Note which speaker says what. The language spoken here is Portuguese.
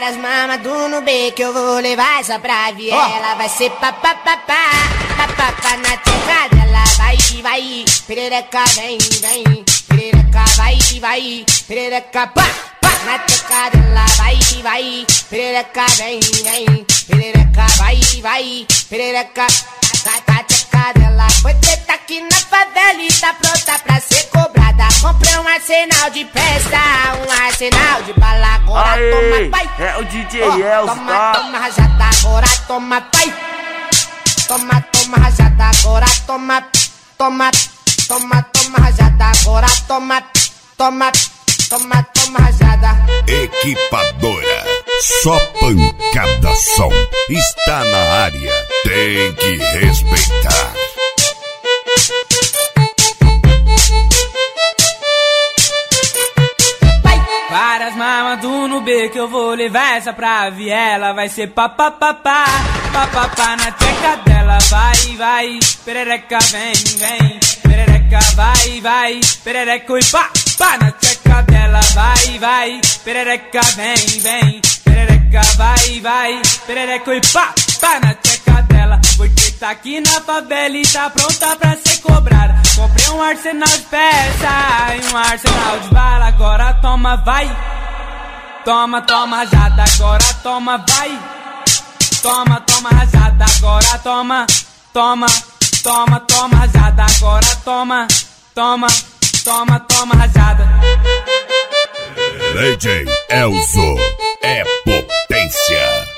Speaker 1: Várias mamas do Nubê que eu vou levar essa pra viela. Vai ser papapá, papapá na teca dela. Vai, perereca vem, perereca vai, perereca pá, na teca dela. Vai, perereca vem, perereca vai, perereca na teca dela. Foi treta aqui na favela e tá pronta pra ser cobrada. Comprei um arsenal de festa, um arsenal de bala. Agora toma, pai.
Speaker 2: É o DJ Elzo,
Speaker 1: toma rajada, agora toma, pai. Toma rajada, agora toma rajada, agora toma rajada.
Speaker 3: Equipadora, só pancada som, está na área, tem que respeitar.
Speaker 4: Várias mamas do Nubê que eu vou levar essa pra viela. Vai ser papapá, papapá na teca dela. Vai, perereca vem, perereca vai, perereca e pá, na teca dela. Vai, perereca vem, perereca vai, perereca e pá, na teca dela. Porque tá aqui na favela e tá pronta pra ser cobrada. Comprei um arsenal de peça e um arsenal de bala. Agora toma, vai. Toma rajada, agora toma, vai. Toma rajada, agora toma rajada, agora toma rajada.
Speaker 3: DJ Elzo é potência.